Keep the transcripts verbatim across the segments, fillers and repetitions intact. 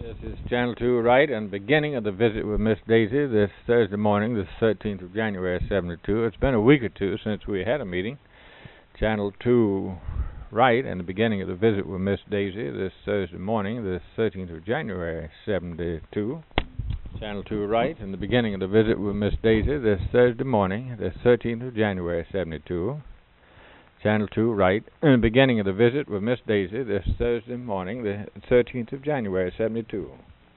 This is Channel two Right and beginning of the visit with Miss Daisy this Thursday morning, the thirteenth of January, seventy-two. It's been a week or two since we had a meeting. Channel two Right and the beginning of the visit with Miss Daisy this Thursday morning, the thirteenth of January, seventy-two. Channel two Right and the beginning of the visit with Miss Daisy this Thursday morning, the thirteenth of January, seventy-two. Channel two Right and the beginning of the visit with Miss Daisy this Thursday morning, the thirteenth of January, seventy-two.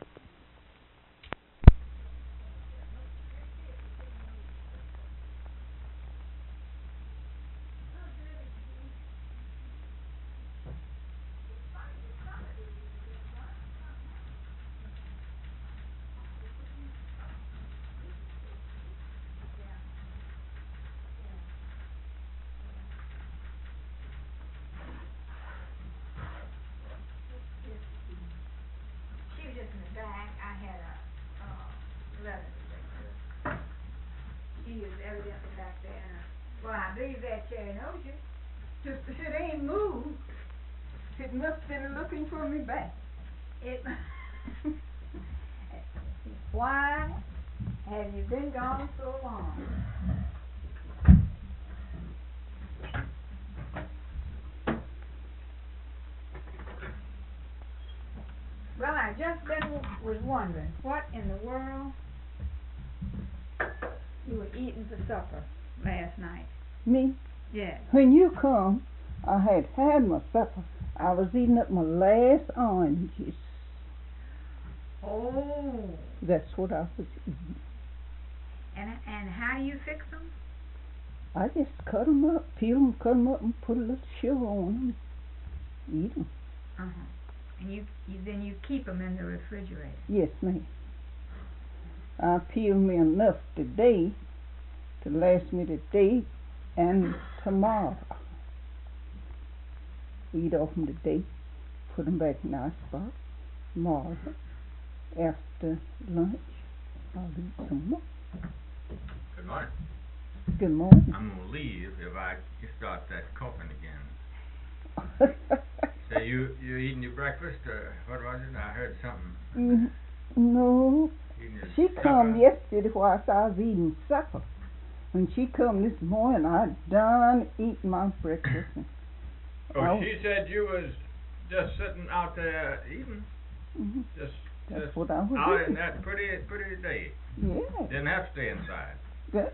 Well, I believe that chair knows you. Just if it ain't moved, it must have been looking for me back. It Why have you been gone so long? Well, I just been was wondering what in the world you were eating for supper last night. Me? Yes. When you come, I had had my supper. I was eating up my last oranges. Oh. That's what I was eating. And and how do you fix them? I just cut 'em up, peel 'em, cut 'em up, and put a little sugar on 'em. Eat 'em. Uh-huh. And you, you then you keep 'em in the refrigerator. Yes, ma'am. I peeled me enough today to last me today and tomorrow. Eat off 'em today, put 'em back in our spot. Tomorrow, after lunch, I'll eat some more. Good morning. Good morning. I'm going to leave if I start that coughing again. So you, you eating your breakfast, or what was it? I heard something. Mm, no. Eating your She supper. come yesterday whilst I was eating supper. When she come this morning, I done eat my breakfast. And Oh, I she said you was just sitting out there eating. Mhm. Just, That's just what I was out eating. in that pretty, pretty day. Yeah. Didn't have to stay inside. That,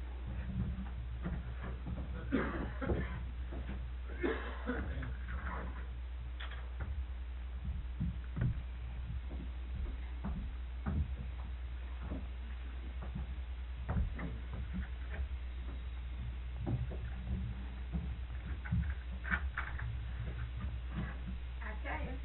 I tell you.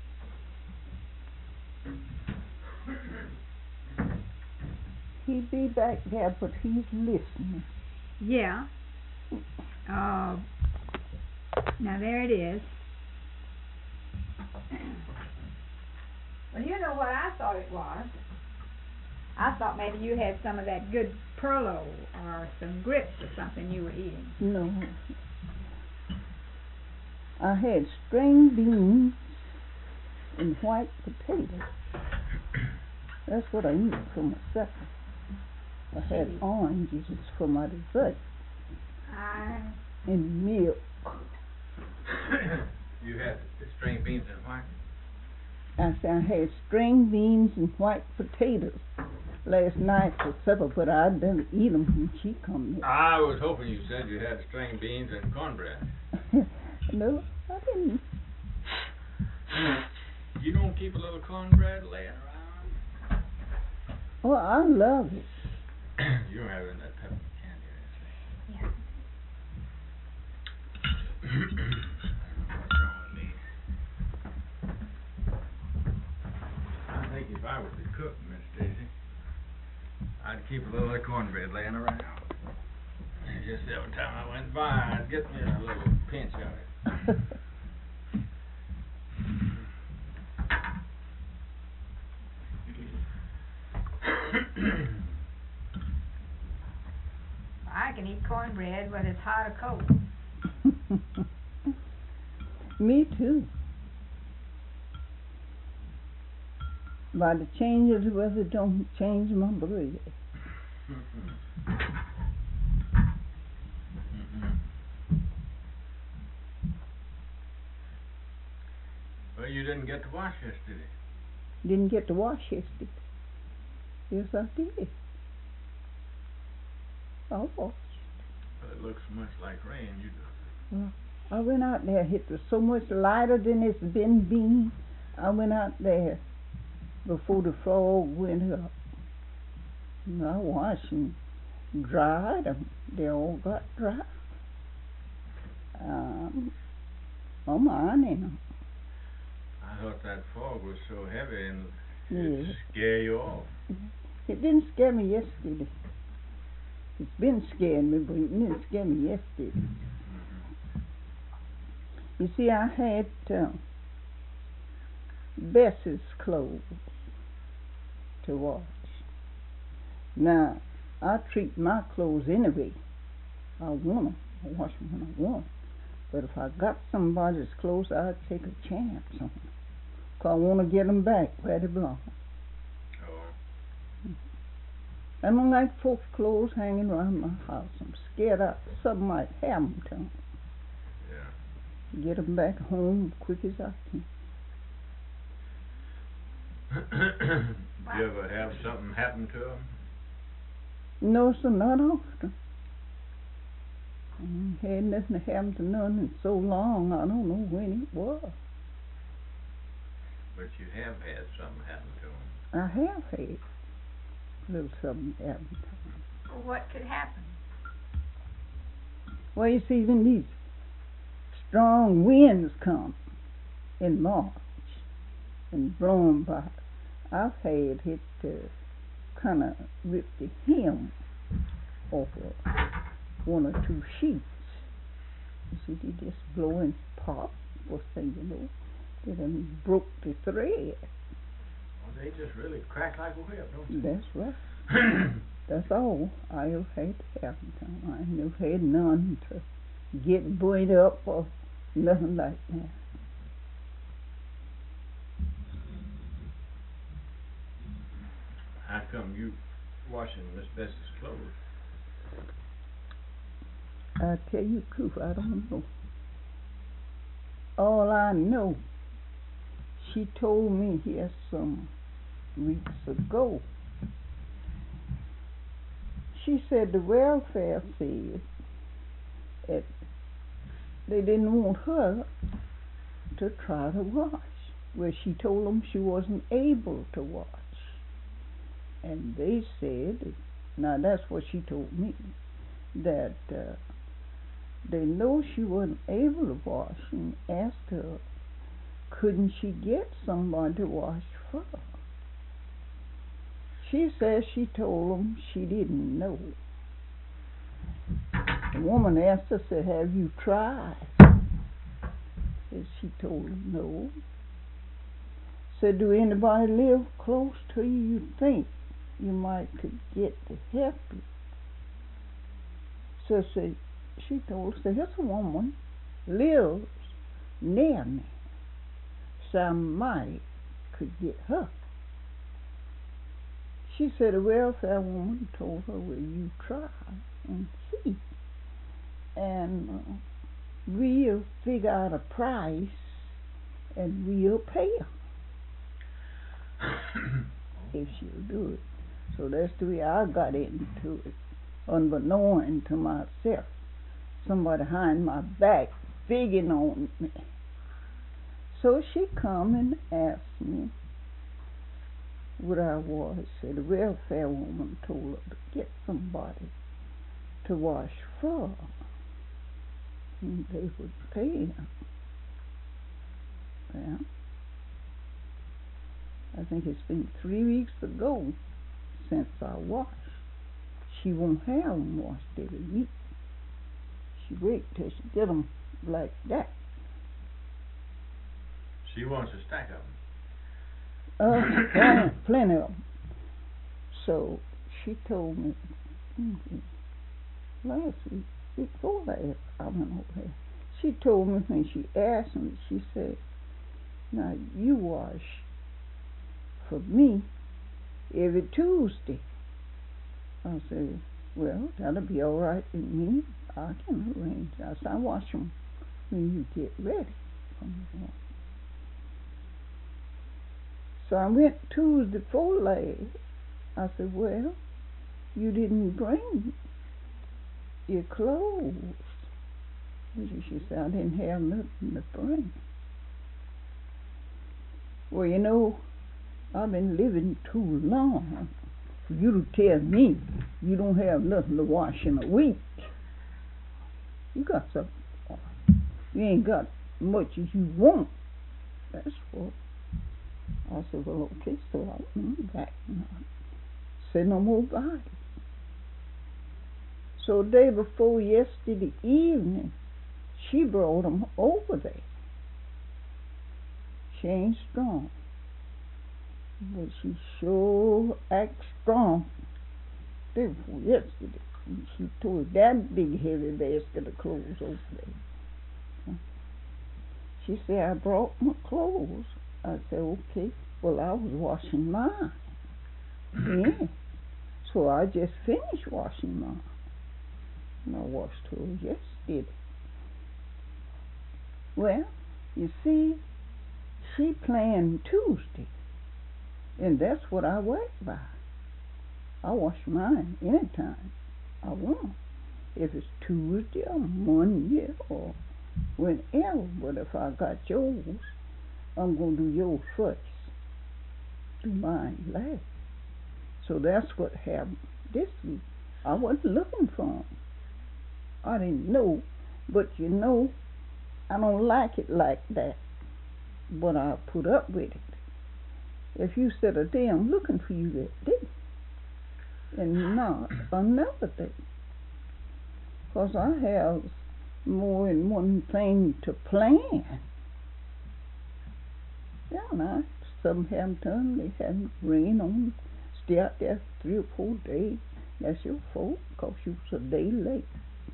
he be back there, but he's listening. Yeah. Uh, now there it is. Well, you know what I thought it was? I thought maybe you had some of that good Perlo or some grits or something you were eating. No. I had string beans and white potatoes. That's what I eat for my supper. I had Gee. oranges for my dessert I and milk. You had string beans and what? I said I had string beans and white potatoes last night for supper, but I didn't eat them when she come in. I was hoping you said you had string beans and cornbread. No, I didn't. You don't keep a little cornbread laying around? Oh, I love it. You don't have any of that peppermint candy, I yeah. What's wrong with me? I think if I was the cook, Miss Daisy, I'd keep a little of that cornbread laying around. And just every time I went by, I'd get me a little pinch of it. I can eat cornbread whether it's hot or cold. Me too. By the change of the weather don't change my bread. Well, you didn't get to wash yesterday. Didn't get to wash yesterday. Yes, I did. I washed. Well, it looks much like rain. You do. Well, I went out there. It was so much lighter than it's been been. I went out there before the fog went up. And I washed and dried them. They all got dry. Um, I'm ironing them. I thought that fog was so heavy and Yes. it'd scare you off. It didn't scare me yesterday. It's been scaring me, but it didn't scare me yesterday. Mm-hmm. You see, I had uh, Bess's clothes to wash. Now, I treat my clothes anyway. I want them. I wash them when I want them. But if I got somebody's clothes, I'd take a chance on them. Because I want to get them back where they belong. Oh. I don't like folks' clothes hanging around my house. I'm scared that something might happen to them. Yeah. Get them back home quick as I can. Do you ever have something happen to them? No, sir, not often. I ain't had nothing happen to none in so long, I don't know when it was. But you have had something happen to them. I have had a little something happen to me. Well, what could happen? Well, you see, when these strong winds come in March and blow 'em by, I've had it to kind of rip the hem off of one or two sheets. You see, they just blow and pop. First thing you know, they done broke the thread. Well, they just really crack like a whip, don't they? That's right. That's all I've had to happen to 'em. I ain't never had none to get burnt up or nothing like that. How come you washing Miss Bess's clothes? I tell you the truth, I don't know. All I know, she told me here some weeks ago. She said the welfare said that they didn't want her to try to wash. Well, she told them she wasn't able to wash. And they said, now that's what she told me, that uh, they know she wasn't able to wash and asked her, couldn't she get somebody to wash for her? She says she told them she didn't know. The woman asked her, said, have you tried? Said she told them no. Said, do anybody live close to you you think you might could get to help you? So said, she told us that this woman lives near me, so I might could get her. She said a welfare woman told her, well, you try and see, and uh, we'll figure out a price and we'll pay her if she'll do it. So that's the way I got into it, unbeknown to myself. Somebody behind my back figging on me. So she come and asked me what I was. Said the welfare woman told her to get somebody to wash for her, and they would pay her. Well, I think it's been three weeks ago since I washed. She won't have them washed every week. She wait till she get them like that. She wants a stack of them. Uh, plenty, plenty of them. So she told me mm-hmm, last week, week before last, I went over there. She told me when she asked me, she said, now you wash for me every Tuesday. I said, well, that'll be all right with me. I can arrange. I said, I wash them when you get ready. So I went Tuesday before last. I said, well, you didn't bring your clothes. And she said, I didn't have nothing to bring. Well, you know, I've been living too long for you to tell me you don't have nothing to wash in a week. You got something. You ain't got much as you want. That's what. I said, well, okay, so I went back and I said no more about it. So the day before yesterday evening, she brought them over there. She ain't strong, but she sure acts strong. Day before yesterday, she tore that big heavy basket of clothes over there. She said, I brought my clothes. I said, okay. Well, I was washing mine. Yeah. So I just finished washing mine. And I washed hers yesterday. Well, you see, she planned Tuesday. And that's what I work by. I wash mine anytime I want. If it's Tuesday or Monday or whenever. But if I got yours, I'm going to do yours first. Do mine last. So that's what happened this week. I wasn't looking for them. I didn't know. But you know, I don't like it like that. But I put up with it. If you said a day I'm looking for you that day, and not another day. Because I have more than one thing to plan. Yeah, now, some haven't done, they haven't rained on, stay out there three or four days. That's your fault, because you was a day late.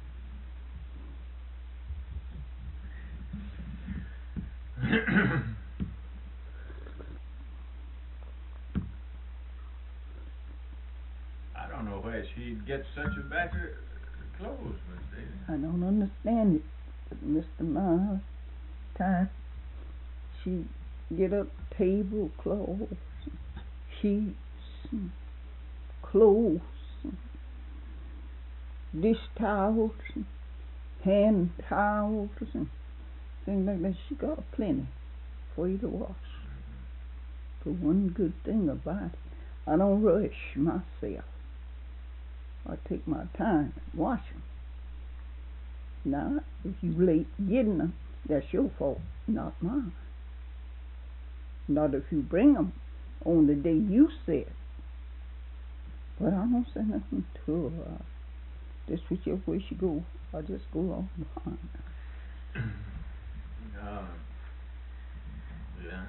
I don't know where she'd get such a batch of clothes, Miss Daisy. I don't understand it, but Mister Miles, time she get up tablecloths, sheets, and clothes, and dish towels, and hand towels, and things like that. She got plenty for you to wash. But one good thing about it, I don't rush myself. I take my time and wash them. Now, if you late getting them, that's your fault, not mine. Not if you bring them on the day you said. But I don't say nothing to her. Uh, just whichever way she go, I just go along behind her. Uh, yeah.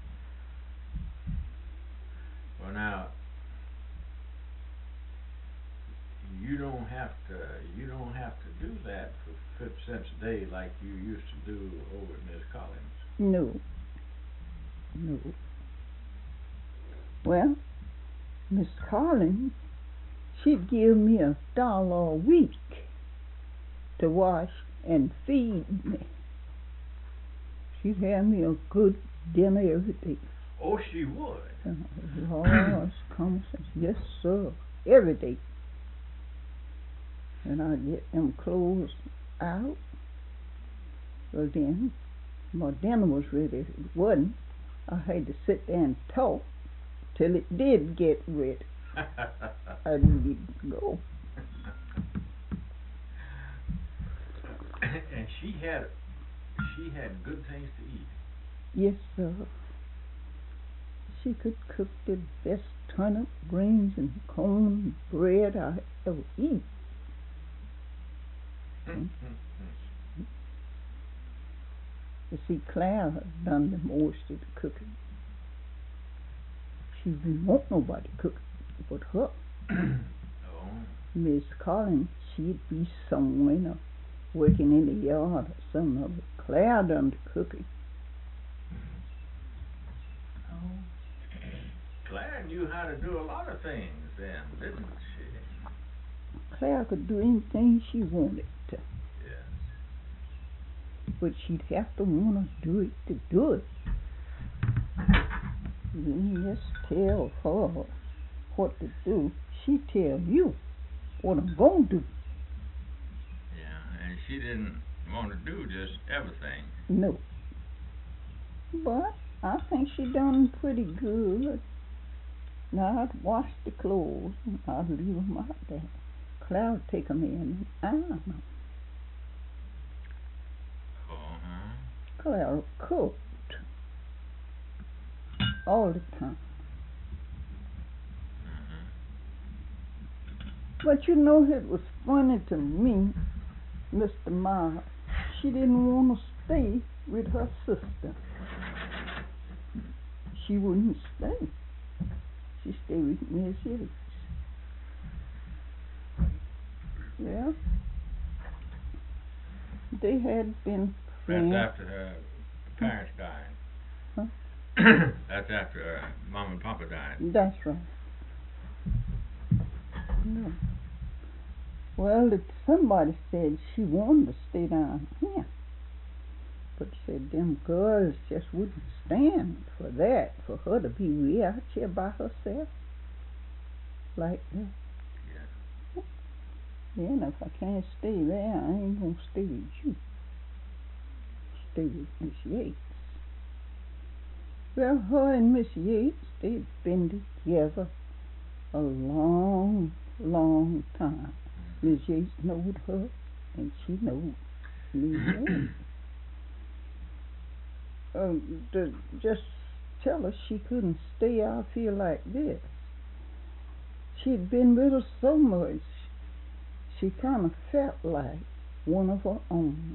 Well, now, you don't have to. You don't have to do that for fifty cents a day like you used to do over at Miss Collins. No. No. Well, Miss Collins, she'd give me a dollar a week to wash and feed me. She'd have me a good dinner every day. Oh, she would? Uh, Lord, conversation. Yes, sir. Every day. And I'd get them clothes out. Well, then, my dinner was ready. If it wasn't, I had to sit there and talk till it did get ready. I didn't go. And she had, she had good things to eat. Yes, sir. She could cook the best turnip greens and corn bread I ever eat. Hmm? You see, Claire has done the most of the cooking. She didn't want nobody cooking but her. Oh. Miss Collins, she'd be somewhere, you know, working in the yard or something of it. Claire done the cooking. Oh. Claire knew how to do a lot of things then, didn't she? Claire could do anything she wanted to. Yes. But she'd have to want to do it to do it. You didn't just tell her what to do. She tell you what I'm going to do. Yeah, and she didn't want to do just everything. No. But I think she done pretty good. Now I'd wash the clothes and I'd leave them out there. Claire would take them in and iron them. Uh-huh. Claire cooked all the time. Uh-huh. But you know, it was funny to me, Mister Miles, she didn't want to stay with her sister. She wouldn't stay. She stayed with Miss Yates. Well, they had been friends. That's after her parents died. Huh? That's after her mom and papa died. That's right. No. Well, it, somebody said she wanted to stay down here. But said them girls just wouldn't stand for that, for her to be way out here by herself like that. Yeah. Then if I can't stay there, I ain't gonna stay with you. Stay with Miss Yates. Well, her and Miss Yates, they've been together a long, long time. Miss Yates knowed her, and she knowed Miss Yates. Um, to just tell her she couldn't stay out here like this. She'd been with her so much, she kind of felt like one of her own.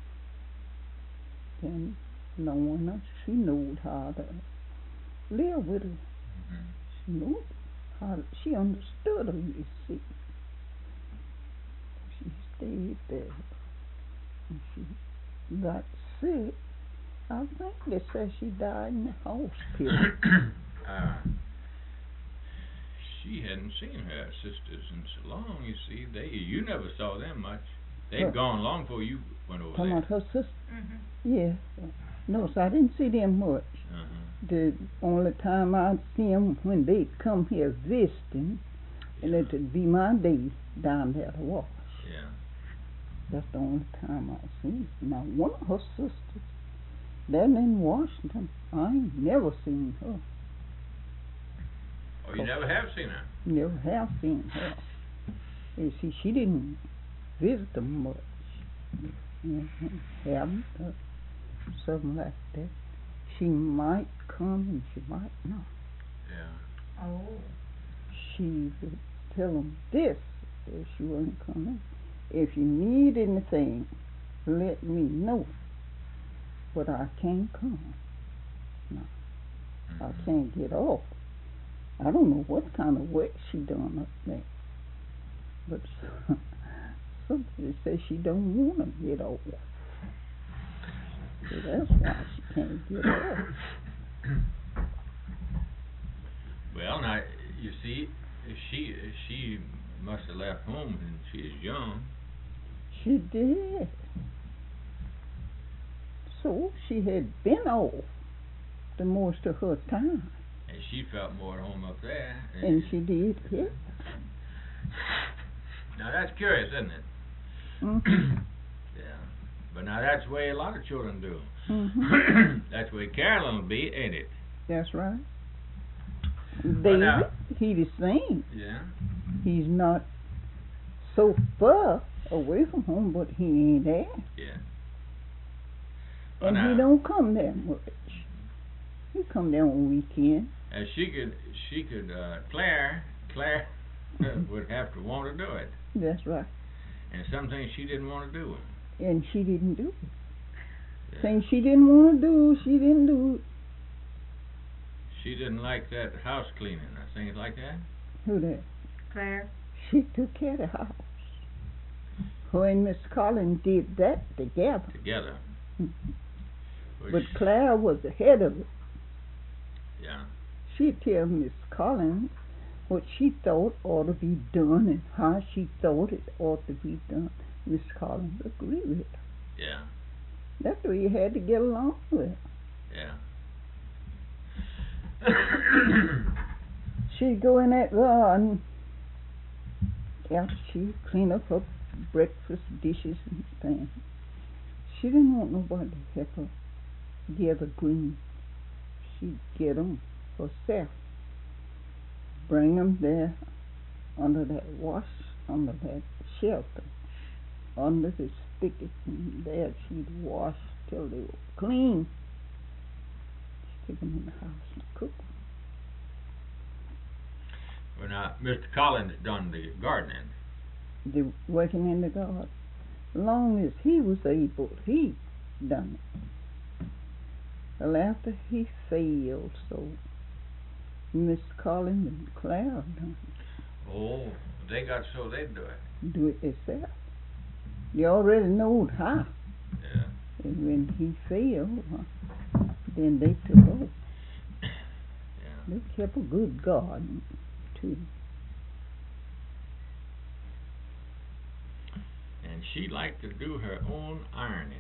And knowing her, she knew how to live with her. Mm-hmm. She knew how to, she understood her, you see. She stayed there. And she got sick. I think they said she died in the hospital. uh, she hadn't seen her sisters in so long, you see. They You never saw them much. They'd Her, gone long before you went over talking there. about her sister? Mm-hmm. Yeah. No, so I didn't see them much. Uh-huh. The only time I'd see them when they'd come here visiting, and it would be my day down there to wash. Yeah. That's the only time I seen her. Now, one of her sisters, down in Washington, I ain't never seen her. Oh, you never have seen her? Never have seen her. You see, she didn't visit them much. Mm-hmm. Haven't, uh, something like that. She might come and she might not. Yeah. Oh. She would tell them this if she wasn't coming. If you need anything, let me know. But I can't come. No. Mm-hmm. I can't get off. I don't know what kind of work she done up there. But somebody says she don't want to get off. So that's why she can't get off. Well, now, you see, she she must have left home when she was young. She did. So she had been off the most of her time. And she felt more at home up there. And, and she did, yeah. Now, that's curious, isn't it? Mm-hmm. Yeah. But now, that's the way a lot of children do. Mm-hmm. That's the way Carolyn will be, ain't it? That's right. David, now, he the same. Yeah. He's not so far away from home, but he ain't there. Yeah. And now, he don't come there much. He come there on weekend. And she could, she could, uh, Claire, Claire would have to want to do it. That's right. And some things she didn't want to do. And she didn't do it. Yeah. Things she didn't want to do, she didn't do it. She didn't like that house cleaning or things like that. Who that? Claire. She took care of the house. Her and Miss Collins did that together. Together. But Claire was the head of it. Yeah. she'd tell Miss Collins what she thought ought to be done and how she thought it ought to be done. Miss Collins agreed with her. Yeah. That's the way you had to get along with her. Yeah. She'd go in that garden after she'd clean up her breakfast dishes and things. She didn't want nobody to help her gather greens. She'd get 'em herself. Bring 'em there under that wash, under that shelter, under the spigot, and there she'd wash till they were clean. She'd take 'em in the house and cook 'em. Well, now, Mister Collins done the gardening. They working in the garden. Long as he was able, he done it. Well, after he failed, so Miss Collins and Clara done it. Oh, they got so they'd do it. Do it themselves. They already knowed how. Yeah. And when he failed, uh, then they took over. Yeah. They kept a good garden, too. And she liked to do her own ironing.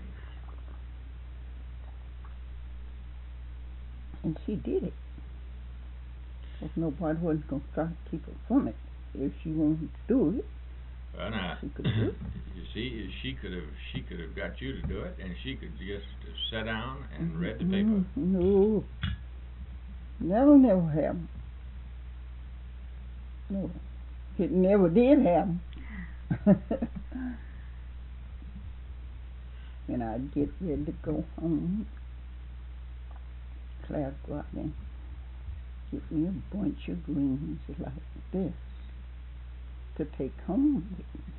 And she did it. Because nobody wasn't going to try to keep her from it. If she wanted to do it, Well, now, she could do it. you see, she could have she could have got you to do it, and she could just uh, sit down and read the paper. Mm, no. Never, never happened. No. It never did happen. And I'd get ready to go home. Claire go out and get me a bunch of greens like this to take home with me.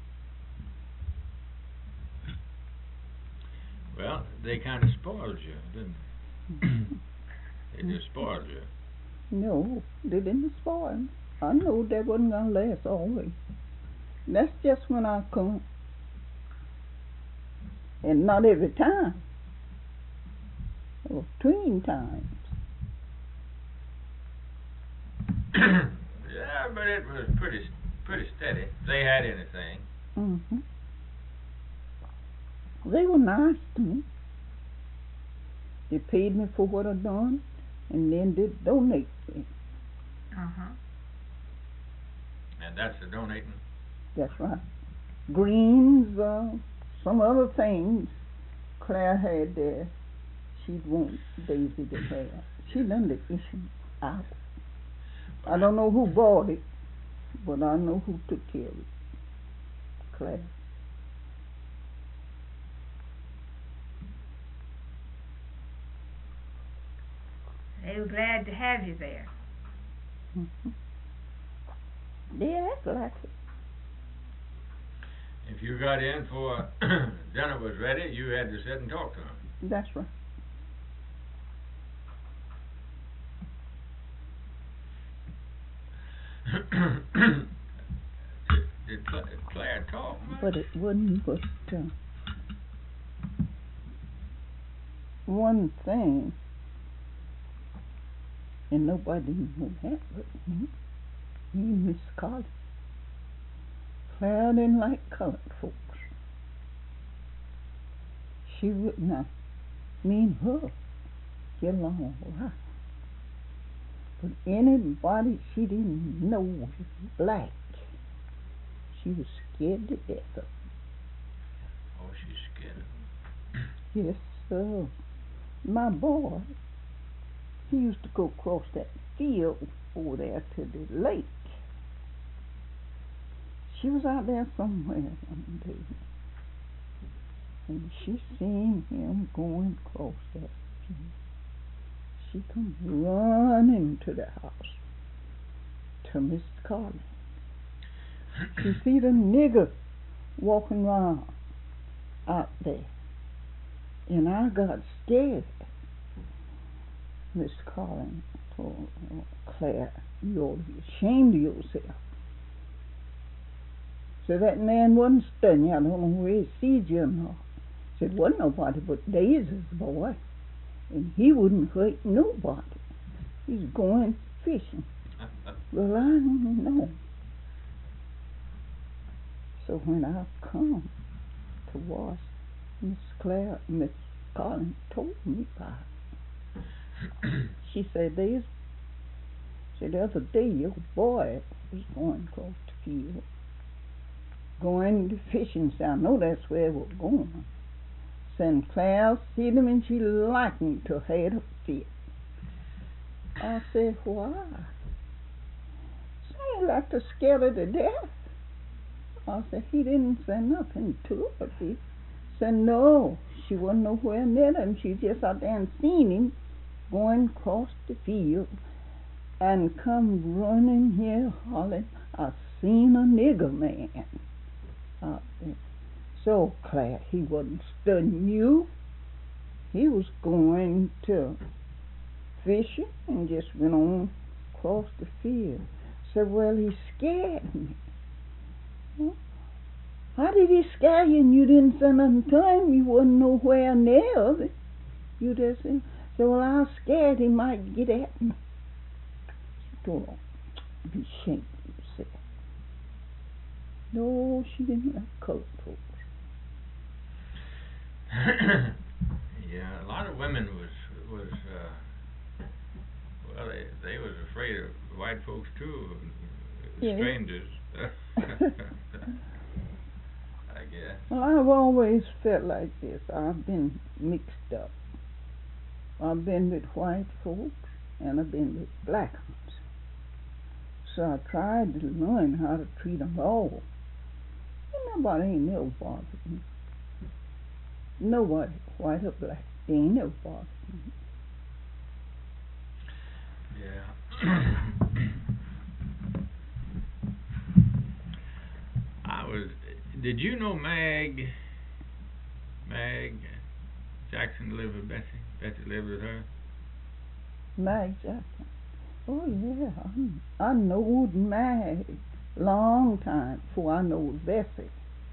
Well, they kind of spoiled you, didn't they? They just spoiled you. No, they didn't spoil me. I know that wasn't going to last always. That's just when I come. And not every time. Or between times. Yeah, but it was pretty pretty steady. If they had anything. Mm-hmm. They were nice to me. They paid me for what I done, and then they donate me. Uh-huh. And that's the donating? That's right. Greens, uh, some other things Claire had there. She'd want Daisy to have. She done the issue out. I don't know who bought it, but I know who took care of it. Claire. They were glad to have you there. Mm-hmm. They act like it. If you got in for dinner was ready, you had to sit and talk to them. That's right. did, did Cla- Claire talk much? But it wasn't but uh, one thing, and nobody knew that but me, me and Miss Collins. Claire didn't like colored folks. She would not, me and her, get along right. But anybody she didn't know was black, she was scared to death of. Oh, she's scared of them. Yes, sir. My boy, he used to go across that field over there to the lake. She was out there somewhere one day, and she seen him going across that field. She come running to the house to Miss Collins. She see the nigger walking around out there, and I got scared. Miss Collins told Claire, you ought to be ashamed of yourself. So that man wasn't studying. I don't know where he sees you or not. Said, wasn't nobody but Daisy's boy, and he wouldn't hurt nobody. he's going fishing. Well, I don't know. So when I come to wash, Miss Claire, Miss Collins told me about it. She said, there's, said the other day your boy was going across the field, going to fishing. So I know that's where we're going. Said Claire see them and she liked me to head a fit. I said, why? Seemed like to scare her to death. I said, he didn't say nothing to her. He said, no, she wasn't nowhere near him. She just out there and seen him going across the field and come running here hollering, I seen a nigger man out there. So, Claire, he wasn't studying you. He was going to fishing and just went on across the field. Said, well, he scared me. Huh? How did he scare you and you didn't say nothing to him? You wasn't nowhere near it. You just said, so, well, I was scared he might get at me. She told him, be ashamed of yourself. No, she didn't like colored folks. Yeah, a lot of women was was uh, well, they they was afraid of white folks too, Yeah. strangers. I guess. Well, I've always felt like this. I've been mixed up. I've been with white folks and I've been with black ones. So I tried to learn how to treat them all. And nobody ain't never bothered me. Nobody, white or black, they ain't never bothered me. Yeah. I was. Did you know Mag? Mag Jackson lived with Bessie. Bessie lived with her. Mag Jackson. Oh yeah, I, I knowed Mag long time before I knowed Bessie.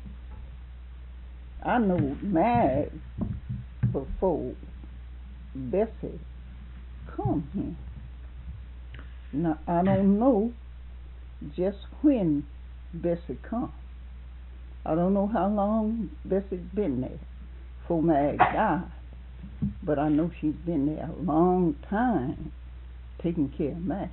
I knowed Mag before Bessie come here. Now I don't know just when Bessie come. I don't know how long Bessie's been there before Mag died, but I know she's been there a long time taking care of Mag.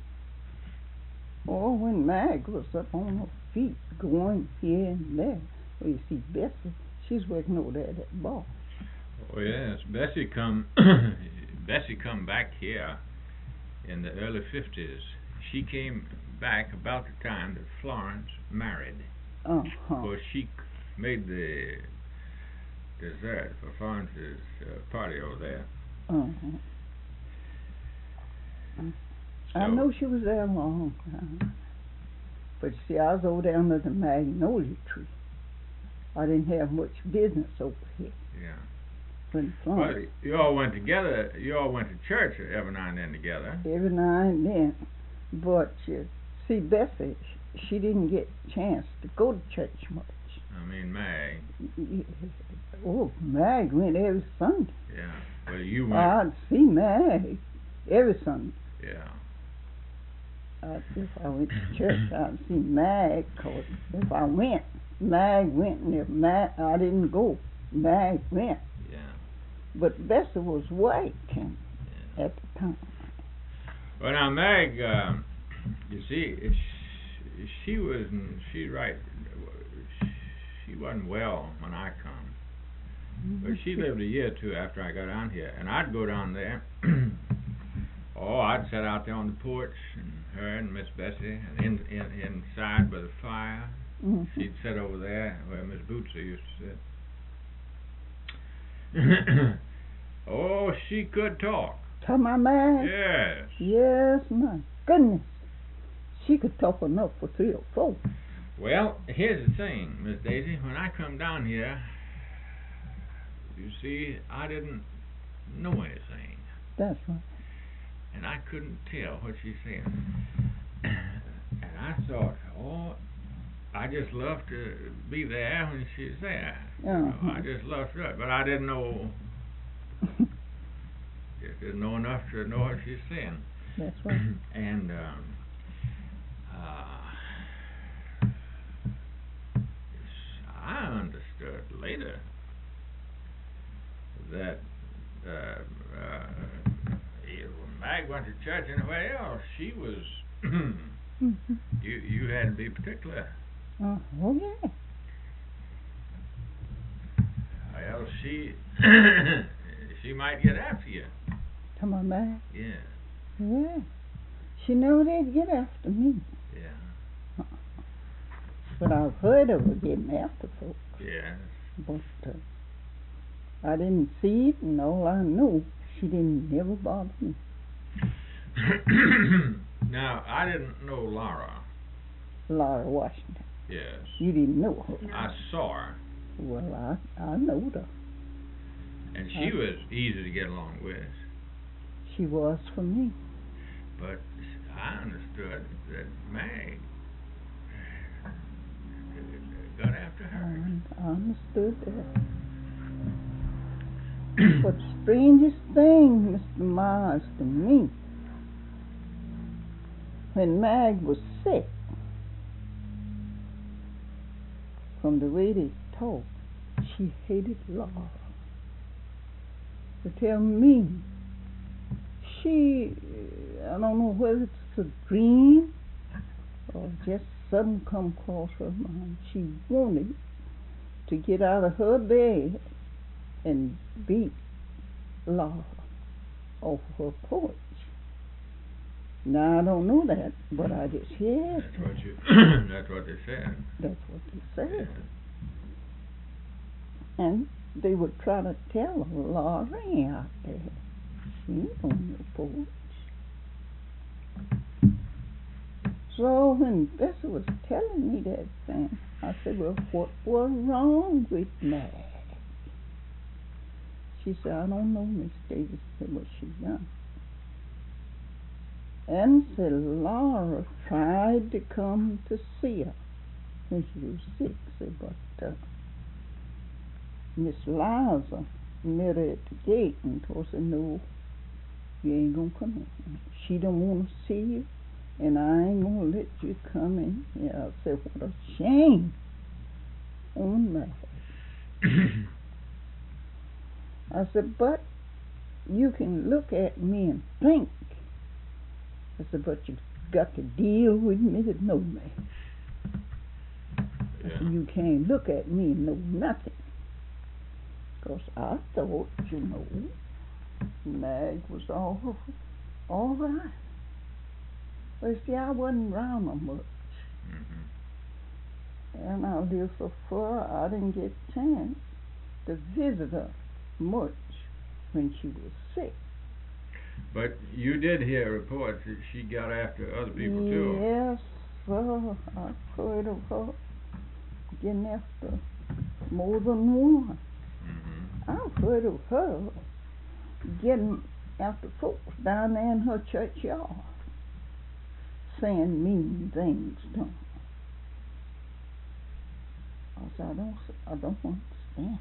Or when Mag was up on her feet going here and there, well, you see Bessie, she's working over there at that bar. Oh yes, Bessie come Bessie come back here in the early fifties. She came back about the time that Florence married. Uh-huh. Of course, she made the dessert for Florence's uh, party over there. Uh-huh. So, I know she was there a long time. But you see, I was over there under the magnolia tree. I didn't have much business over here. Yeah. When Well, Florence, you all went together. You all went to church every now and then together. every now and then. But you see, Bessie, she didn't get a chance to go to church much. I mean, Mag. Oh, Mag went every Sunday. Yeah. Well, you went. I'd see Mag every Sunday. Yeah. I'd, if I went to church, I'd see Mag. Cause if I went, Mag went, and if Mag, I didn't go, Mag went. Yeah. But Bessie was white and Yeah. at the time. Well, now Mag, um, you see, if she, she wasn't. She right. She wasn't well when I come. But she lived a year or two after I got down here, and I'd go down there. Oh, I'd sit out there on the porch, and her and Miss Bessie, and in, in, inside by the fire. Mm-hmm. She'd sit over there where Miss Bootser used to sit. Oh, she could talk. To my man? Yes. Yes, my goodness. She could talk enough for three or four. Well, here's the thing, Miss Daisy. When I come down here, you see, I didn't know anything. That's right. And I couldn't tell what she said. And I thought, oh, I just love to be there when she's there. Uh-huh. You know, I just love her, but I didn't know, just didn't know enough to know what she's saying. That's right. And um, uh, I understood later that uh, uh, when Mag went to church anywhere else, she was Mm-hmm. you you had to be particular. Uh, oh yeah. Or else she she might get after you. To my man. Yeah. Yeah. She never did get after me. Yeah. But I've heard of her getting after folks. Yeah. But uh, I didn't see it, and all I know, she didn't never bother me. Now, I didn't know Laura. Laura Washington. Yes. You didn't know her. I saw her. Well, I I know her. And she I, was easy to get along with. She was for me. But I understood that Mag got after her. I, I understood that. But the strangest thing, Mister Myers, to me, when Mag was sick, from the way they talked, she hated Laura. To tell me, she, I don't know whether it's a dream or just something come across her mind. She wanted to get out of her bed and beat Laura off her porch. Now I don't know that, but I just heard. That's what you. That's what they said. That's what they said. Yeah. And they would try to tell her, Laura ain't out there. She ain't on your porch. So when Bessie was telling me that thing, I said, well, what was wrong with Mag? She said, I don't know, Miss Davis. I said, what she done? And said Laura tried to come to see her when she was sick. Said, but uh, Miss Liza met her at the gate and told her, no, you ain't gonna come in. She don't want to see you, and I ain't gonna let you come in. Yeah, I said, what a shame on that. I said, but you can look at me and think. I said, but you got to deal with me to know me. Yeah. I said, you can't look at me and know nothing. Because I thought, you know, Mag was all, all right. But see, I wasn't around her much. Mm-hmm. And I lived so far, I didn't get a chance to visit her much when she was sick. But you did hear reports that she got after other people too. Yes, sir. I heard of her getting after more than one. Mm-hmm. I've heard of her getting after folks down there in her churchyard, saying mean things to them. I said, I don't, I don't understand.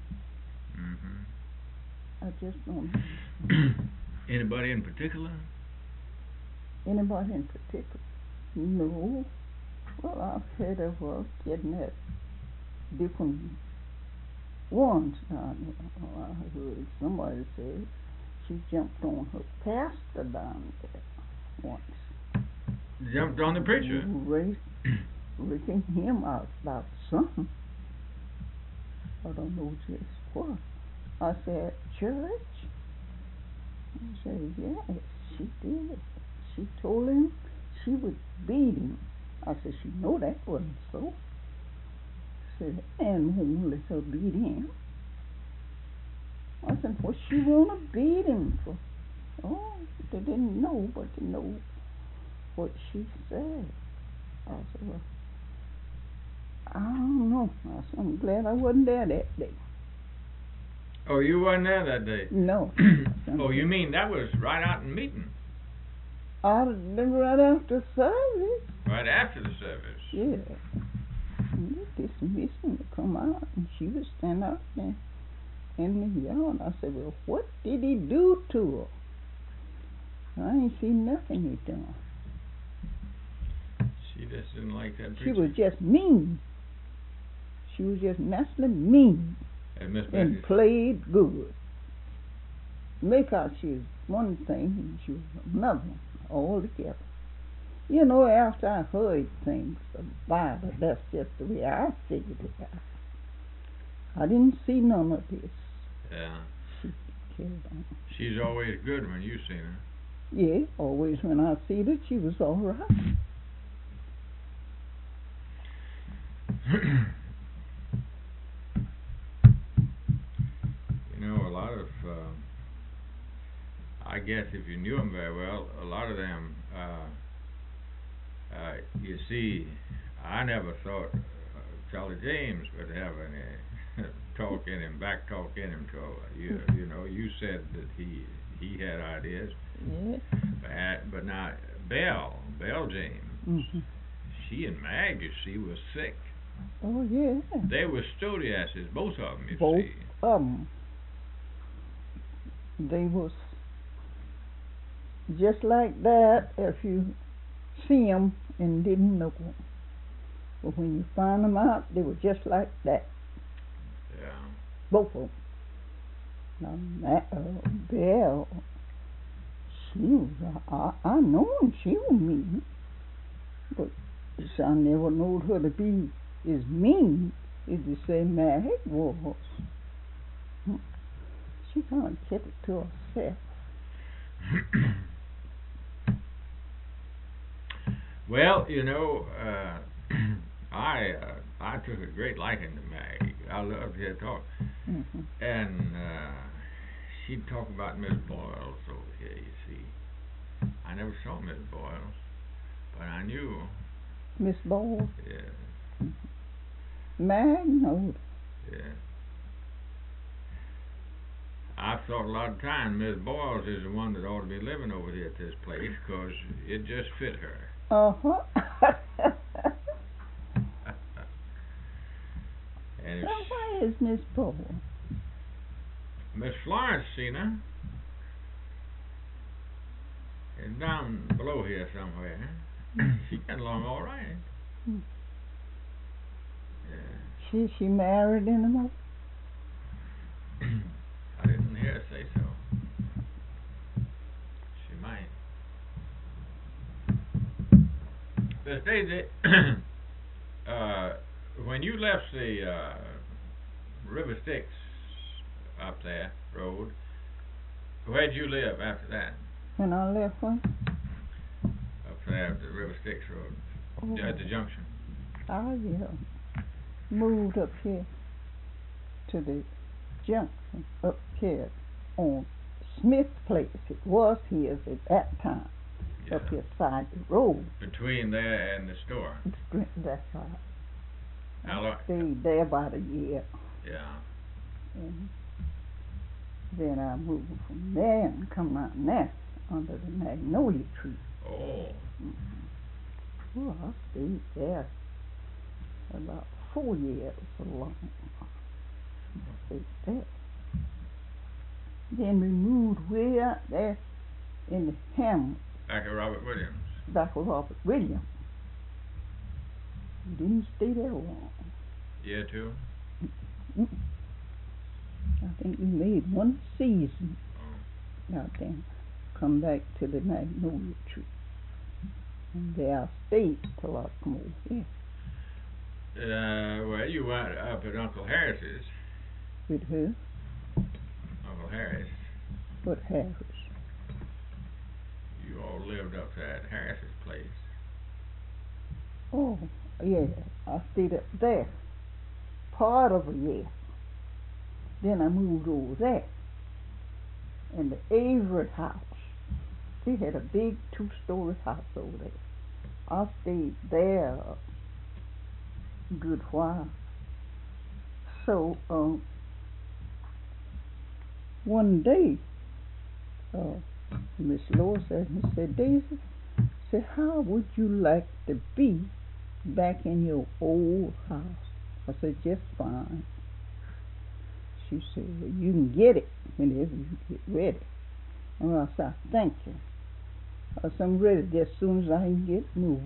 Mm-hmm. I just don't understand. Anybody in particular? Anybody in particular? No. Well, I've heard of her getting at different ones down there. Oh, I heard somebody say she jumped on her pastor down there once. Jumped on the preacher? Raised, raising him out about something. I don't know just what. I said, church? I said, yes, she did. She told him she would beat him. I said, she know that wasn't so. She said, and won't let her beat him. I said, what she want to beat him for? Oh, they didn't know, but they know what she said. I said, well, I don't know. I said, I'm glad I wasn't there that day. Oh, you wasn't there that day? No. Oh, you mean that was right out in meeting? I right after service. Right after the service? Yeah. And they dismissed him to come out, and she was standing out there in the yard. I said, well, what did he do to I ain't seen nothing he done. She just didn't like that She preacher. was just mean. She was just naturally mean And Miss and Bessie, played good. Make out she was one thing and she was another one altogether. You know, after I heard things about it, that's just the way I figured it out. I didn't see none of this. yeah, She carried on. she's always good when you seen her. Yeah, always when I see her, she was all right. You know, a lot of, uh, I guess if you knew them very well, a lot of them, uh, uh, you see, I never thought uh, Charlie James would have any talk in him, back talk in him. So you, you know, you said that he he had ideas, Yeah. but, but now Belle, Belle James, Mm-hmm. she and Mag, you see, was sick. Oh, yeah. They were stodiasses, both of them, you Both see. of 'em. They was just like that if you see 'em and didn't know 'em. But when you find 'em out, they were just like that. Yeah. Both of 'em. Now, Ma- uh, Belle, she was, I, I know she was mean. But I never knowed her to be as mean as you say Mag was. She kind of kept it to herself. Well, you know, uh, I uh, I took a great liking to Maggie. I loved to hear her talk, Mm-hmm. and uh, she'd talk about Miss Boyles over here. You see, I never saw Miss Boyles, but I knew. Miss Ball, Yeah, Mag, no. yeah. I thought a lot of times Miss Boyles is the one that ought to be living over here at this place, 'cause it just fit her. Uh-huh. And So it's, where is Miss Ball? Miss Florence seen her. It's down below here somewhere. She got along all right. Hmm. Yeah. She she married anymore? I didn't hear her say so. She might. Miss Daisy, uh, when you left the uh, River Styx up there road, where'd you live after that? When I left her? Up there at the River Styx road, Oh, at the junction. I yeah. moved up here to the junction up here on Smith Place. It was his at that time. Yeah. Up here side the road. Between there and the store. It's- That's right. How long? Stayed there about a year. Yeah. And then I moved from there and come out there under the magnolia tree. Oh. Mm-hmm. Well, I stayed there about four years along. I stayed there. Then we moved way out there in the hamlet, Back at Robert Williams. back with Robert Williams. We didn't stay there long. Year two? Mm-mm. I think we made one season Oh. out there. Come back to the magnolia tree. And there I stayed till I come over here Uh, well, you went up at Uncle Harris's. with her. Uncle Harris. But Harris. You all lived up there at Harris's place. Oh, yeah, I stayed up there part of a year. Then I moved over there. In the Avery house. They had a big two-story house over there. I stayed there a good while. So, um, one day, uh, Miss Lois said, he said, Daisy, said, how would you like to be back in your old house? I said, just fine. She said, well, you can get it whenever you get ready. And I said, thank you. I said, I'm ready as soon as I can get moved.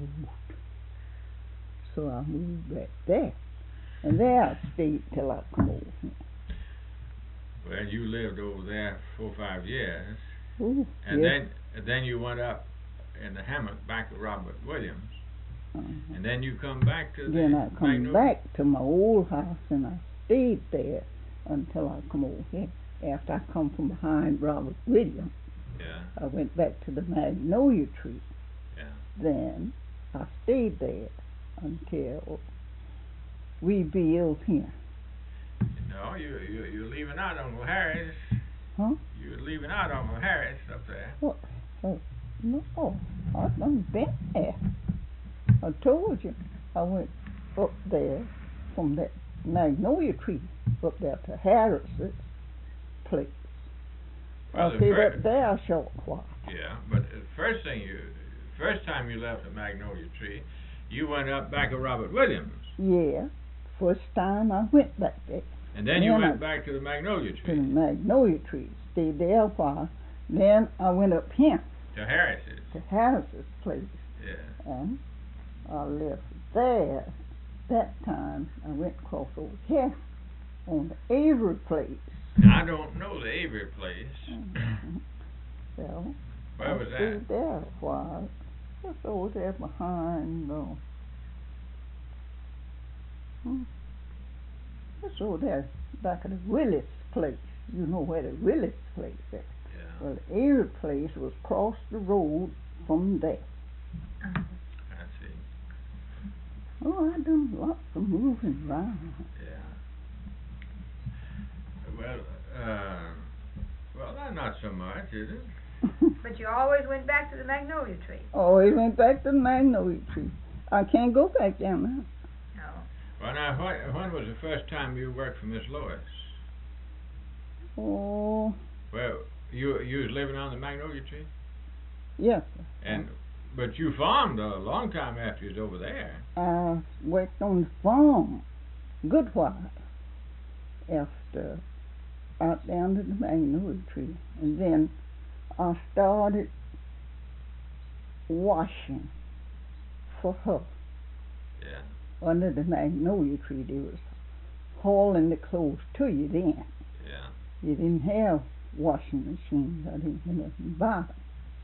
So I moved back there. And there I stayed till I come over here. Well, you lived over there four or five years. Ooh, and yes. then and then you went up in the hammock back to Robert Williams. Uh-huh. And then you come back to Then the I come Magnolia. back to my old house and I stayed there until I come over here. After I come from behind Robert Williams, Yeah, I went back to the Magnolia Tree. yeah. Then I stayed there until we built here. No, you you you're leaving out Uncle Harris. Huh? You're leaving out Uncle Harris up there. What? Oh, no, I done been there. I told you I went up there from that Magnolia Tree up there to Harris's place. Well, I the stayed fir- up there a short while. Yeah, but the first thing you, first time you left the Magnolia Tree, you went up back to Robert Williams, Yeah, first time I went back there and then you Then went I- back to the Magnolia to the Tree, Magnolia Tree. Stayed there a while. Then I went up here to Harris's. to Harris's place, Yeah. and I left there. That time I went across over here on the Avery place. Now, I don't know the Avery place. Mhm. Well, Where I was that? stayed there a while. Just over there behind. Uh, hmm, just over there back at the Willis place. You know where the Willis place is. Yeah. Well, the Avery place was across the road from there. Uh-huh. I see. Oh, I done lots of moving around. Yeah. Well, uh, well, that's not so much, is it? But you always went back to the Magnolia Tree. Always went back to the Magnolia Tree. I can't go back there now. No. Well, now, when, when was the first time you worked for Miss Lois? Oh, Well, you you was living on the Magnolia Tree, yes. and but you farmed a long time after you was over there. I worked on the farm good while after out down to the Magnolia Tree. And then I started washing for her Yeah, under the Magnolia Tree. They was hauling the clothes to you then. yeah. You didn't have washing machines. I didn't have nothing to buy them.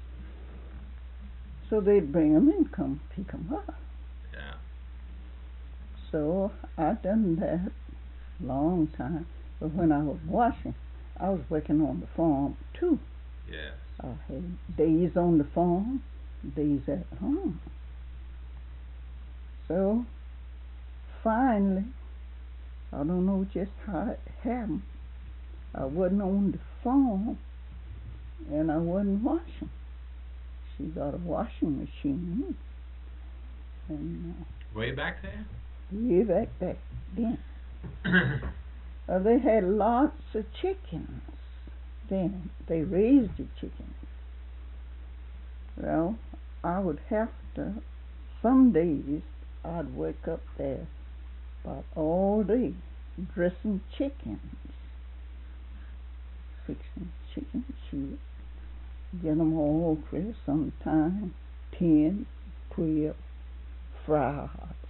So they'd bring them and come pick them up. Yeah. So I done that long time. But when I was washing, I was working on the farm too. Yes. I had days on the farm, days at home. So finally, I don't know just how it happened. I wasn't on the farm and I wasn't washing. She got a washing machine, and uh, Way back there. way back back then. Uh, they had lots of chickens then. They raised the chickens. Well, I would have to, some days I'd wake up there about all day dressing chickens, fixing chicken shit, get them all dressed, sometime ten, twelve, fries.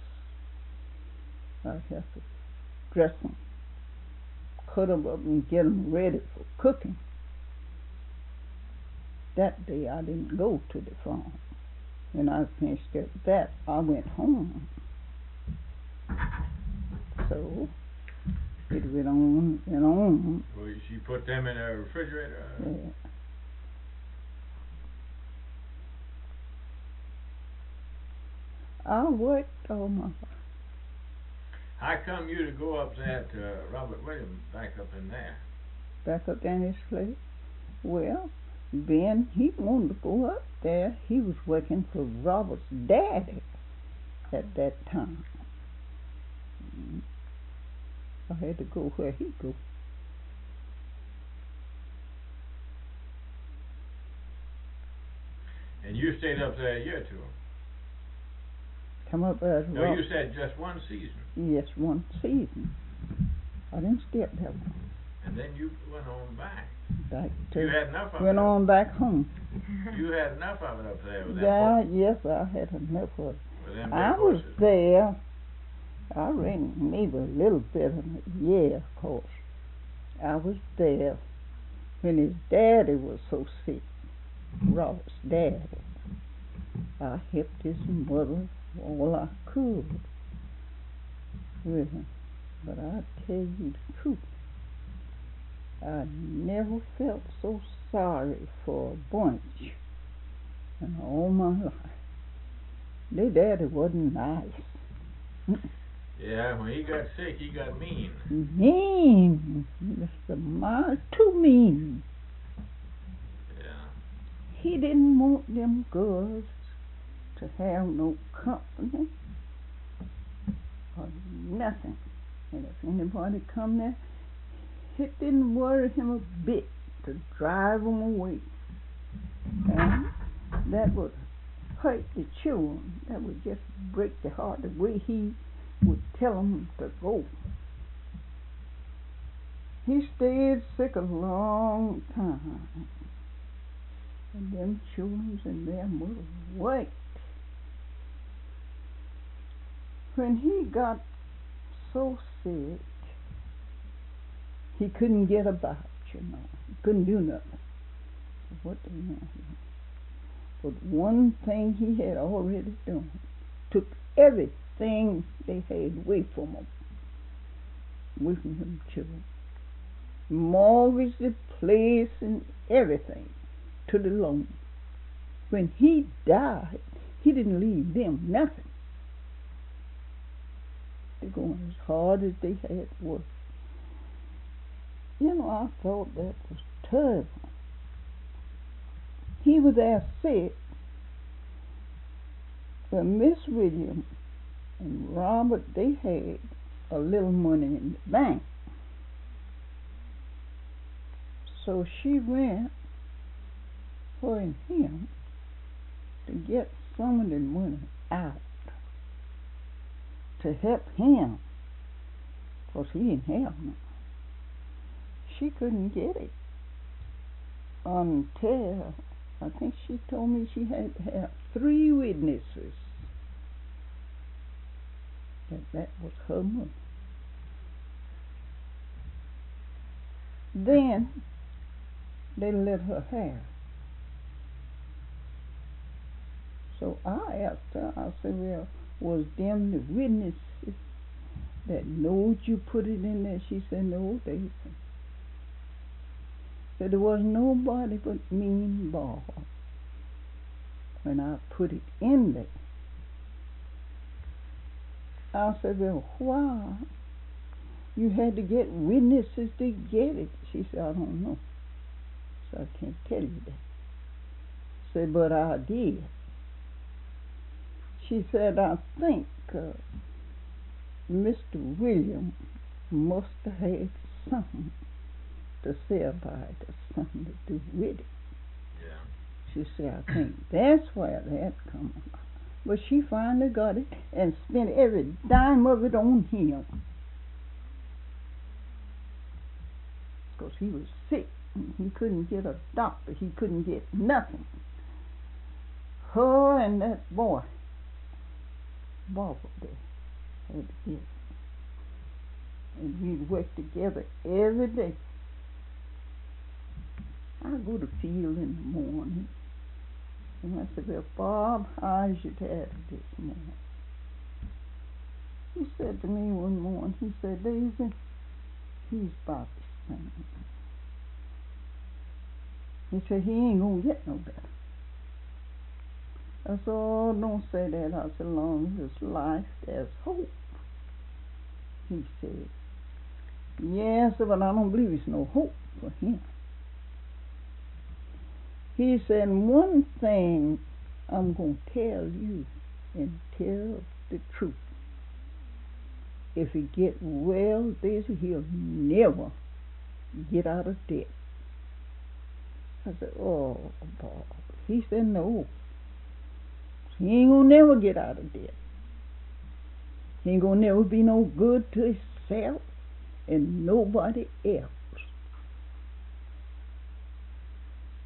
I'd have to dress them, cut them up and get them ready for cooking. That day I didn't go to the farm. When I finished up that, I went home. So it went on and on. Well, she put them in a refrigerator. Yeah. I worked all my life. How come you to go up there to Robert Williams back up in there? Back up in his place. Well, Ben, he wanted to go up there. He was working for Robert's daddy at that time. Mm. I had to go where he go. And you stayed up there a year or two. Come up as No, Rob- you said just one season, Yes, one season. I didn't stay up there long. and then you went on back. back to You had enough of went it. on back home. You had enough of it up there with Yeah, them yes, I had enough of it. with them I big was horses. there. I reckon maybe a little bit of a year, of course. I was there when his daddy was so sick, Robert's daddy. I helped his mother all I could with him. But I tell you the truth, I never felt so sorry for a bunch in all my life. Their daddy wasn't nice. Yeah, when he got sick, he got mean. Mean, Mister Miles, too mean. Yeah. He didn't want them girls to have no company or nothing. And if anybody come there, it didn't worry him a bit to drive them away. And that would hurt the children. That would just break their heart, the way he would tell them to go. He stayed sick a long time. And them children and their mother worked. When he got so sick, he couldn't get about, you know. He couldn't do nothing. What do you know? But one thing he had already done, took everything they had away from him, away from them children. Mortgaged the place and everything to the loan. When he died, he didn't leave them nothing. They're going as hard as they had worked. You know, I thought that was terrible. He was there sick, but Miss Williams and Robert, they had a little money in the bank. So she went her and him to get some of the money out to help him, because he didn't have none. She couldn't get it until, I think she told me she had to have three witnesses that that was her money. Then they let her have. So I asked her, I said, well, was them the witnesses that knowed you put it in there? She said, no, they said. So there was nobody but me and Bob when I put it in there. I said, well, why you had to get witnesses to get it? She said, I don't know. So I can't tell you that. I said, but I did. She said, I think uh, Mister William must have had something to say about it, or something to do with it. Yeah. She said, I think that's where that come from. But she finally got it and spent every dime of it on him. Because he was sick. He couldn't get a doctor. He couldn't get nothing. Her and that boy, Barbara, there, had to get it. And we'd work together every day. I go to field in the morning. And I said, well, Bob, how's your daddy this morning? He said to me one morning, he said, Daisy, he's about the same. He said, he ain't going to get no better. I said, oh, don't say that. I said, long as there's life, there's hope. He said, yes, but I don't believe there's no hope for him. He said, one thing I'm going to tell you and tell the truth. If he get well, Daisy, he'll never get out of debt. I said, oh, Bob. He said, no. He ain't going to never get out of debt. He ain't going to never be no good to himself and nobody else.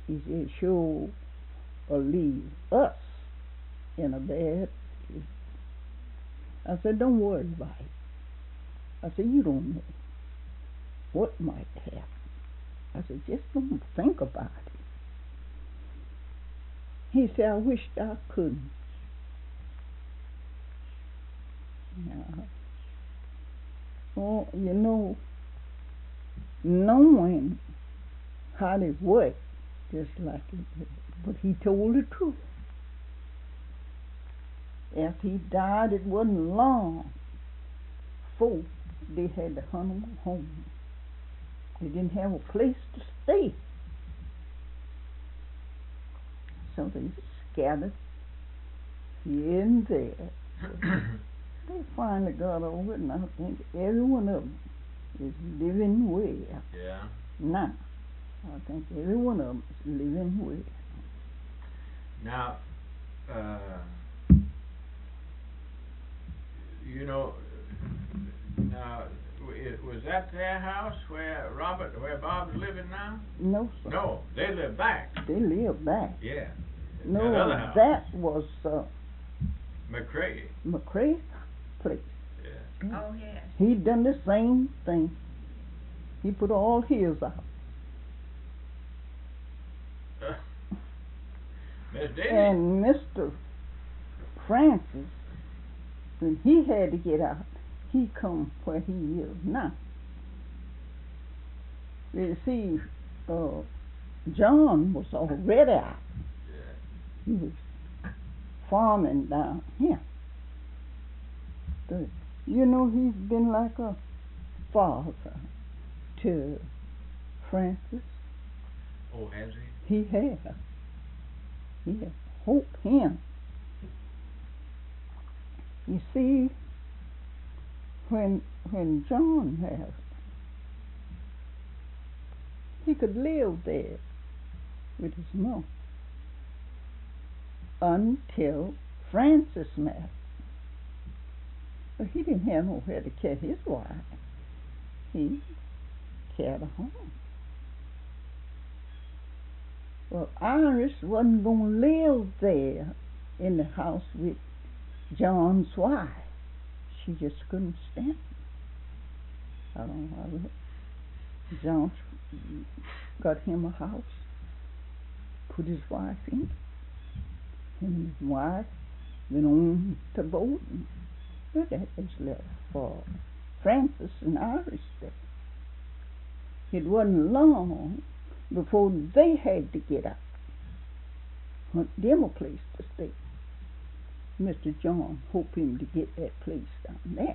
he said, sure will leave us in a bad place. I said, don't worry about it. I said, you don't know what might happen. I said, just don't think about it. He said, I wished I couldn't. Now, well, you know, knowing how they work, just like it, but he told the truth. After he died, it wasn't long before they had to hunt him home. They didn't have a place to stay, so they scattered here and there. They finally got over it, and I think every one of them is living well. Yeah. Now, I think every one of them is living well. Now, uh, you know, now, it, was that their house where Robert, where Bob's living now? No, sir. No, they live back. They live back. Yeah. No, that other house. that was uh, McCrae. McCrae's place. Yeah. Oh, yes. He done the same thing. He put all his out. Uh, Miss Daisy. And Mister Francis, when he had to get out, he come where he is now. You see, uh, John was already out. Yeah. He was farming down here. But, you know, he's been like a father to Francis. Oh, has he? He has. He has hope him. You see, when when John has, he could live there with his mom until Francis met. But he didn't have nowhere to carry his wife. He carried her home. Well, Iris wasn't going to live there in the house with John's wife. She just couldn't stand it. I don't know how that. John got him a house, put his wife in. Him and his wife went on to Bowden. But that was left for Francis and Iris there. It wasn't long before they had to get out, hunt them a place to stay. Mister John hoped him to get that place down there.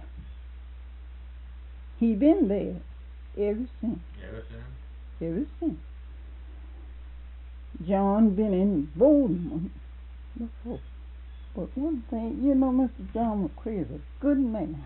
He been there ever since. Ever since? Ever since. John been in Bowden before. But one thing, you know, Mister John McCrae is a good man.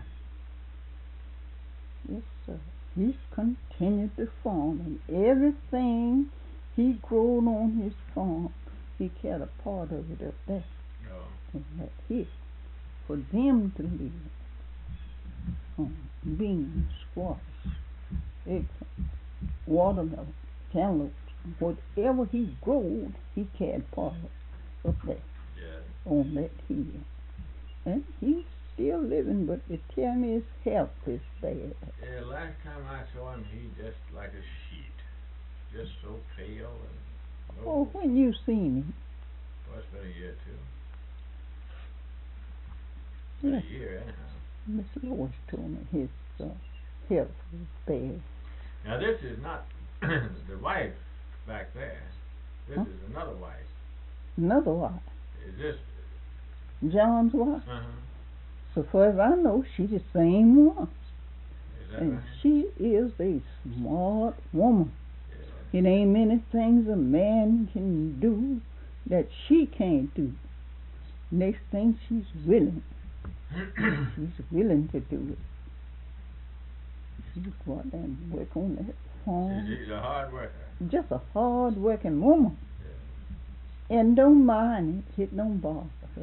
Yes, sir. He's continued to farm, and everything he growed on his farm, he kept a part of it up there. No. And that here, for them to live on beans, squash, eggplant, watermelon, cantaloupes, whatever he growed, he carried part of up there. Yeah. On that hill. And he's still living, but they tell me his health is bad. Yeah, last time I saw him, he just like a sheet. Just so pale and... Oh, when you seen him? Well, it's been a year, too. Yes. A year, anyhow. Miss Lois told me his uh, health was bad. Now, this is not the wife back there. This Huh? is another wife. Another wife. Is this... John's wife? Uh-huh. So far as I know, she's the same one. Is that And right? she is a smart woman. Yeah. It ain't many things a man can do that she can't do. Next thing, she's willing. She's willing to do it. She'll go out there and work on that farm. She's a hard worker. Just a hard working woman. Yeah. And don't mind it. It don't bother her.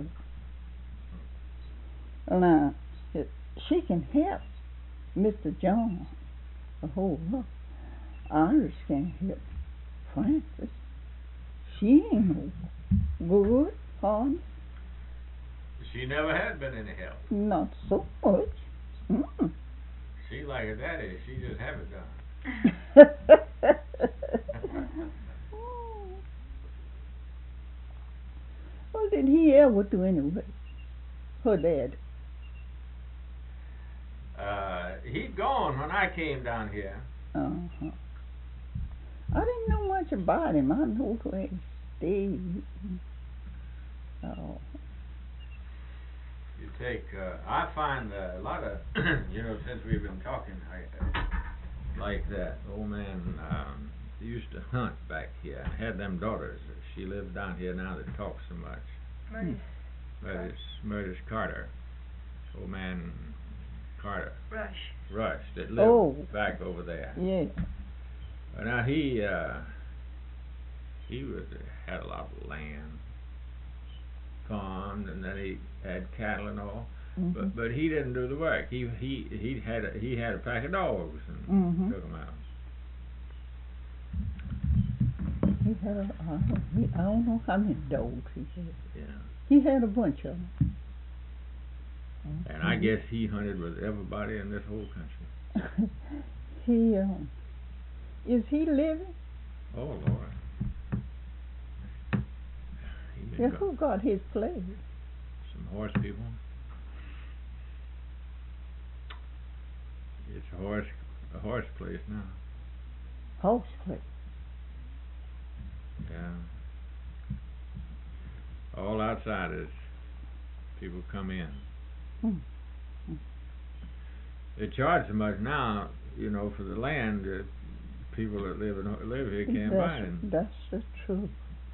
Well, now, it, she can help Mister John a whole lot. Iris can help Francis. She ain't no good, hon. She never had been any help. Not so much. Mm. She like her daddy. She just have it done. What did he ever do anyway? Her dad. Uh, he'd gone when I came down here. Uh-huh. I didn't know much about him. I know where he stayed. Oh. You take, uh, I find uh, a lot of, you know, since we've been talking, I, uh, like that old man um, used to hunt back here and had them daughters. She lives down here now that talks so much. Murders. Murders, Murders Carter. Old man Carter. Rush. Rush, that lived Oh. back over there. Yeah. Well, now he, uh, he was, had a lot of land, farmed, and then he had cattle and all. Mm-hmm. But but he didn't do the work. He he he had a, he had a pack of dogs and Mm-hmm. took them out. He had a, I don't, he, I don't know how many dogs he had. Yeah. He had a bunch of them. And I guess he hunted with everybody in this whole country. He, um, is he living? Oh Lord. He been Yeah, got who got his place? some horse people. It's a horse a horse place now. Horse place. Yeah. All outsiders. People come in. Hmm. They charge so much now, you know, for the land that people that live in, live here can't that's, buy it. That's the truth.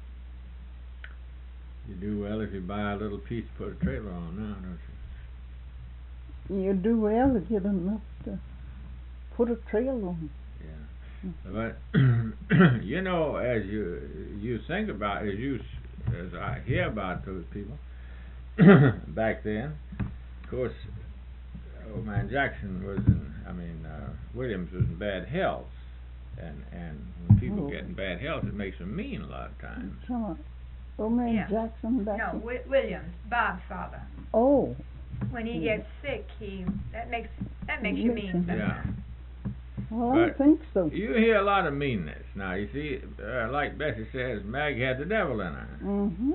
You do well if you buy a little piece to put a trailer on now, don't you? You do well to get enough to put a trail on. Yeah. But you know, as you you think about, as you as I hear about those people back then, of course, old man Jackson was in, I mean, uh, Williams was in bad health, and and when people Oh. get in bad health, it makes them mean a lot of times. Come Old man Yeah. Jackson back No, in- Wi- Williams, Bob's father. Oh. When he Yeah. gets sick, he that makes that makes you Makes mean him- Yeah. sometimes. Well, I But think so. You hear a lot of meanness. Now, you see, uh, like Bessie says, Maggie had the devil in her. Mm-hmm.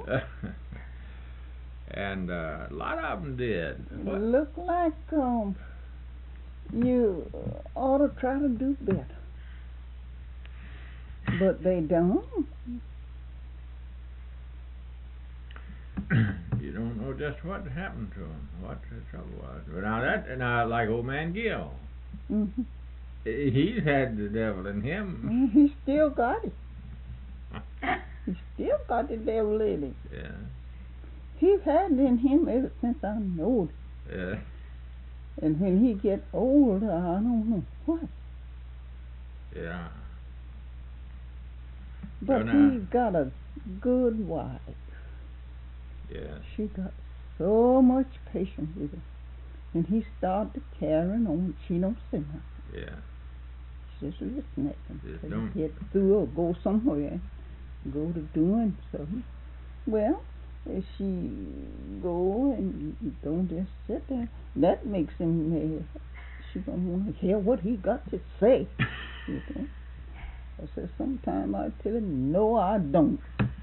And uh, a lot of them did. What? Look like um, you ought to try to do better. But they don't. You don't know just what happened to him, what the trouble was. But now that, now like old man Gill, Mm-hmm. he's had the devil in him. He still got it. He still got the devil in him. Yeah, He's had it in him ever since I knowed him. yeah, And when he get older, I don't know what. yeah. But Oh, no. he's got a good wife. Yeah. She got so much patience with him. And he started carrying on. She don't say nothing. Yeah. She just listen at him. Just Till don't- he get through or go somewhere. Go to doing something. Well, if she go and don't just sit there, that makes him mad. She gonna want to hear what he got to say. You know? I said, sometime I tell him, no, I don't.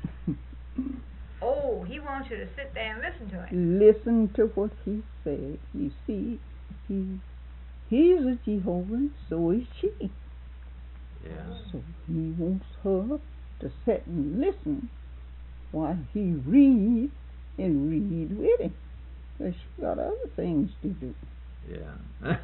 Oh, he wants you to sit there and listen to him. Listen to what he said. You see, he he's a Jehovah, and so is she. Yeah. So he wants her to sit and listen while he read and read with him. But she got other things to do. Yeah.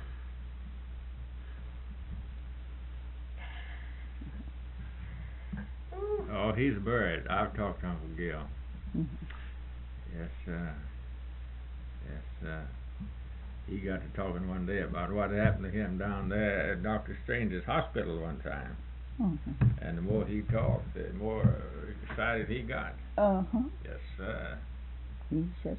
Ooh. Oh, he's a bird. I've talked to Uncle Gil. Mhm. Yes, uh, yes, uh, he got to talking one day about what happened to him down there at Doctor Strange's hospital one time. Mhm. And the more he talked, the more excited he got. Uh-huh. Yes, sir. He just,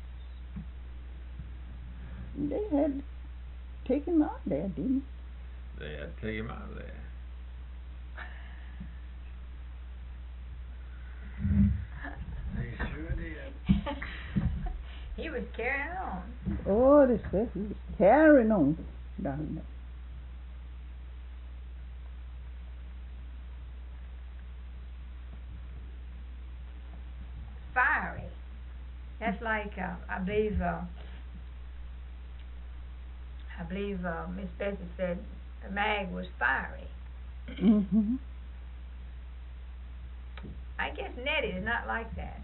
they had to take him out there, didn't They had to take him out of there. was carrying on. Oh, they said he was carrying on down there. Fiery. That's like, uh, I believe, uh, I believe uh, Miss Bessie said Mag was fiery. Mm-hmm. I guess Nettie is not like that.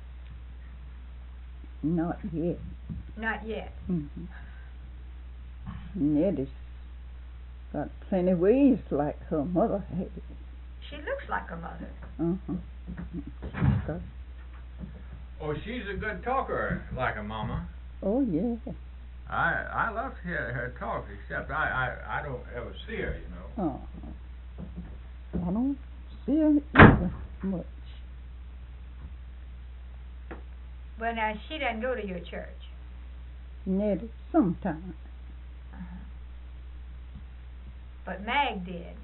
Not yet. Not yet. Mm-hmm. Nettie's got plenty ways like her mother had it. She looks like her mother. Uh-huh. She's got, Oh, she's a good talker, like her mama. oh, yeah. I I love to hear her talk, except I, I, I don't ever see her, you know. Uh-huh. I don't see her either much. Well, now, she doesn't go to your church. Nettie, sometimes. Uh-huh. But Mag did.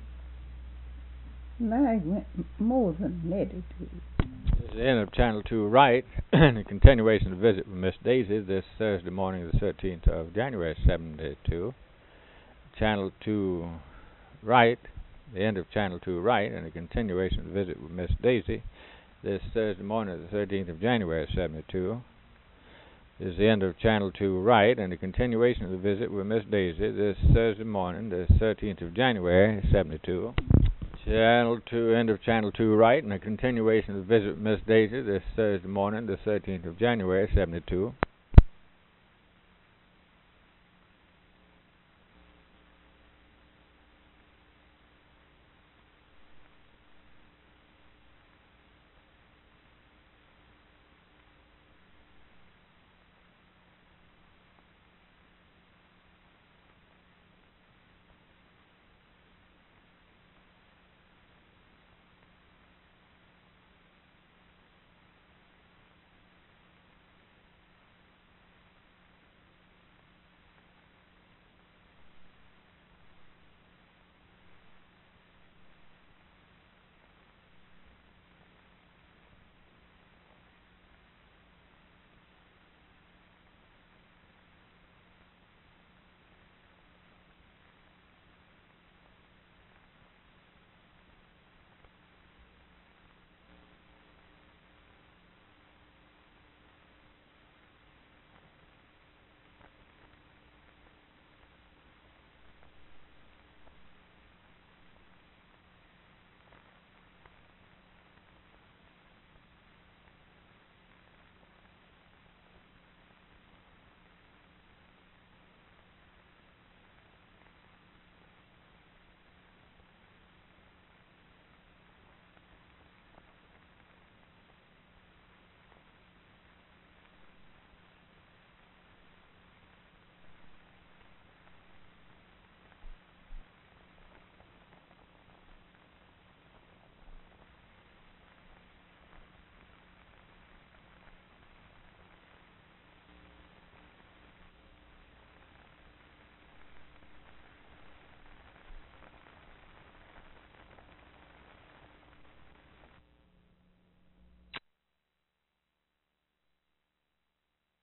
Mag went m- more than Nettie did. This is the end of Channel two Right, and a continuation of the visit with Miss Daisy this Thursday morning, the thirteenth of January, seventy-two. Channel two Right, the end of Channel two Right, and a continuation of the visit with Miss Daisy this Thursday morning, the thirteenth of January, seventy-two. This is the end of Channel two Right, and a continuation of the visit with Miss Daisy this Thursday morning, the thirteenth of January, seventy-two. Channel two, end of Channel two Right, and a continuation of the visit with Miss Daisy this Thursday morning, the thirteenth of January, seventy-two.